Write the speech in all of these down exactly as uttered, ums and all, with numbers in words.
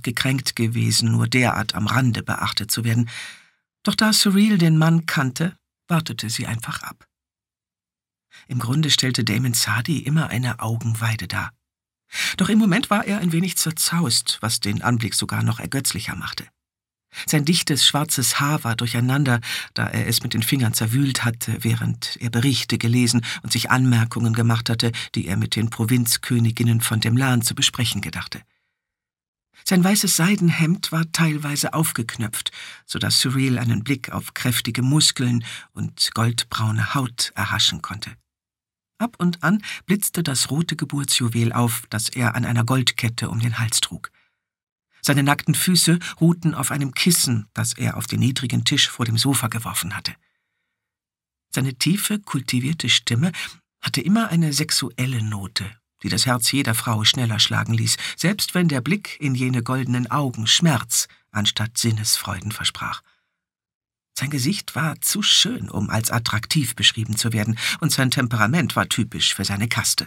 gekränkt gewesen, nur derart am Rande beachtet zu werden. Doch da Cyril den Mann kannte, wartete sie einfach ab. Im Grunde stellte Damon Sadi immer eine Augenweide dar. Doch im Moment war er ein wenig zerzaust, was den Anblick sogar noch ergötzlicher machte. Sein dichtes, schwarzes Haar war durcheinander, da er es mit den Fingern zerwühlt hatte, während er Berichte gelesen und sich Anmerkungen gemacht hatte, die er mit den Provinzköniginnen von Demlan zu besprechen gedachte. Sein weißes Seidenhemd war teilweise aufgeknöpft, so dass Cyril einen Blick auf kräftige Muskeln und goldbraune Haut erhaschen konnte. Ab und an blitzte das rote Geburtsjuwel auf, das er an einer Goldkette um den Hals trug. Seine nackten Füße ruhten auf einem Kissen, das er auf den niedrigen Tisch vor dem Sofa geworfen hatte. Seine tiefe, kultivierte Stimme hatte immer eine sexuelle Note, die das Herz jeder Frau schneller schlagen ließ, selbst wenn der Blick in jene goldenen Augen Schmerz anstatt Sinnesfreuden versprach. Sein Gesicht war zu schön, um als attraktiv beschrieben zu werden, und sein Temperament war typisch für seine Kaste.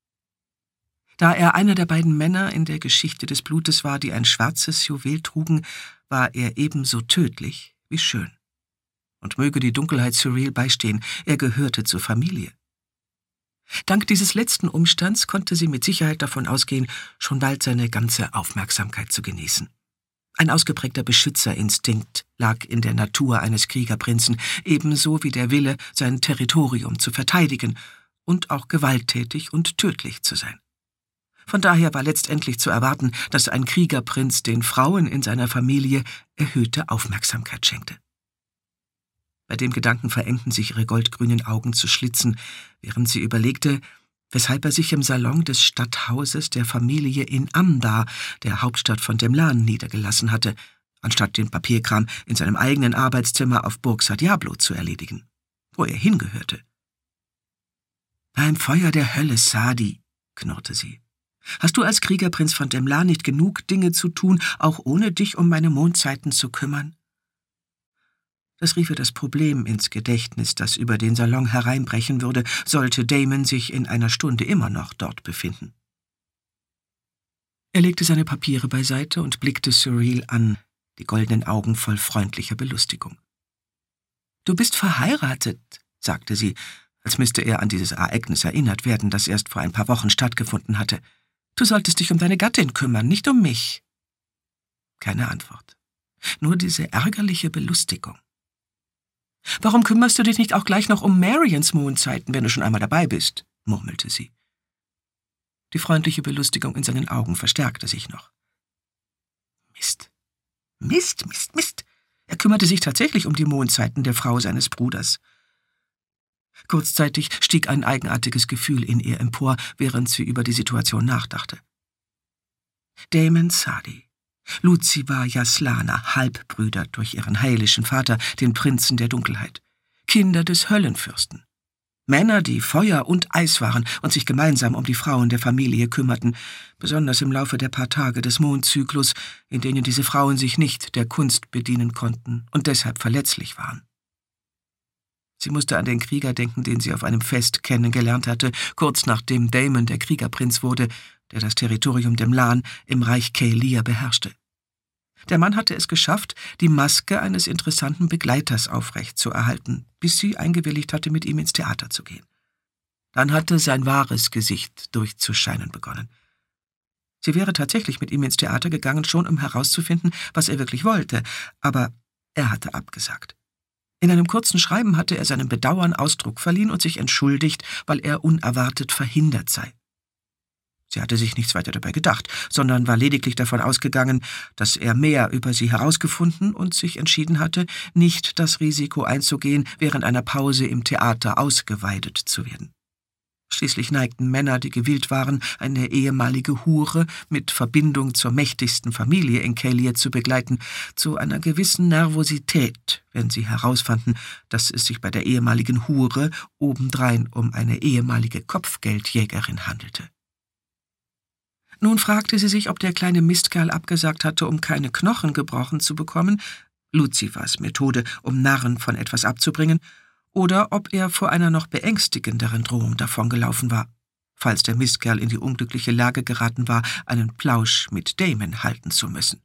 Da er einer der beiden Männer in der Geschichte des Blutes war, die ein schwarzes Juwel trugen, war er ebenso tödlich wie schön. Und möge die Dunkelheit Cyril beistehen, er gehörte zur Familie. Dank dieses letzten Umstands konnte sie mit Sicherheit davon ausgehen, schon bald seine ganze Aufmerksamkeit zu genießen. Ein ausgeprägter Beschützerinstinkt lag in der Natur eines Kriegerprinzen, ebenso wie der Wille, sein Territorium zu verteidigen und auch gewalttätig und tödlich zu sein. Von daher war letztendlich zu erwarten, dass ein Kriegerprinz den Frauen in seiner Familie erhöhte Aufmerksamkeit schenkte. Bei dem Gedanken verengten sich ihre goldgrünen Augen zu Schlitzen, während sie überlegte, weshalb er sich im Salon des Stadthauses der Familie in Amda, der Hauptstadt von Demlan, niedergelassen hatte, anstatt den Papierkram in seinem eigenen Arbeitszimmer auf Burg Sa Diablo zu erledigen, wo er hingehörte. »Beim Feuer der Hölle, Sadi«, knurrte sie. »Hast du als Kriegerprinz von Demlan nicht genug Dinge zu tun, auch ohne dich um meine Mondzeiten zu kümmern?« Das rief ihr das Problem ins Gedächtnis, das über den Salon hereinbrechen würde, sollte Damon sich in einer Stunde immer noch dort befinden. Er legte seine Papiere beiseite und blickte Cyril an, die goldenen Augen voll freundlicher Belustigung. »Du bist verheiratet«, sagte sie, als müsste er an dieses Ereignis erinnert werden, das erst vor ein paar Wochen stattgefunden hatte. »Du solltest dich um deine Gattin kümmern, nicht um mich.« Keine Antwort, nur diese ärgerliche Belustigung. »Warum kümmerst du dich nicht auch gleich noch um Marians Mondzeiten, wenn du schon einmal dabei bist?« murmelte sie. Die freundliche Belustigung in seinen Augen verstärkte sich noch. Mist, Mist, Mist, Mist. Er kümmerte sich tatsächlich um die Mondzeiten der Frau seines Bruders. Kurzzeitig stieg ein eigenartiges Gefühl in ihr empor, während sie über die Situation nachdachte. Damon Sadi, Luciva Yaslana, Halbbrüder durch ihren heilischen Vater, den Prinzen der Dunkelheit, Kinder des Höllenfürsten. Männer, die Feuer und Eis waren und sich gemeinsam um die Frauen der Familie kümmerten, besonders im Laufe der paar Tage des Mondzyklus, in denen diese Frauen sich nicht der Kunst bedienen konnten und deshalb verletzlich waren. Sie musste an den Krieger denken, den sie auf einem Fest kennengelernt hatte, kurz nachdem Damon der Kriegerprinz wurde, der das Territorium Demlan im Reich Kaelia beherrschte. Der Mann hatte es geschafft, die Maske eines interessanten Begleiters aufrechtzuerhalten, bis sie eingewilligt hatte, mit ihm ins Theater zu gehen. Dann hatte sein wahres Gesicht durchzuscheinen begonnen. Sie wäre tatsächlich mit ihm ins Theater gegangen, schon um herauszufinden, was er wirklich wollte, aber er hatte abgesagt. In einem kurzen Schreiben hatte er seinem Bedauern Ausdruck verliehen und sich entschuldigt, weil er unerwartet verhindert sei. Sie hatte sich nichts weiter dabei gedacht, sondern war lediglich davon ausgegangen, dass er mehr über sie herausgefunden und sich entschieden hatte, nicht das Risiko einzugehen, während einer Pause im Theater ausgeweidet zu werden. Schließlich neigten Männer, die gewillt waren, eine ehemalige Hure mit Verbindung zur mächtigsten Familie in Kaelia zu begleiten, zu einer gewissen Nervosität, wenn sie herausfanden, dass es sich bei der ehemaligen Hure obendrein um eine ehemalige Kopfgeldjägerin handelte. Nun fragte sie sich, ob der kleine Mistkerl abgesagt hatte, um keine Knochen gebrochen zu bekommen, Lucifers Methode, um Narren von etwas abzubringen, oder ob er vor einer noch beängstigenderen Drohung davongelaufen war, falls der Mistkerl in die unglückliche Lage geraten war, einen Plausch mit Damon halten zu müssen.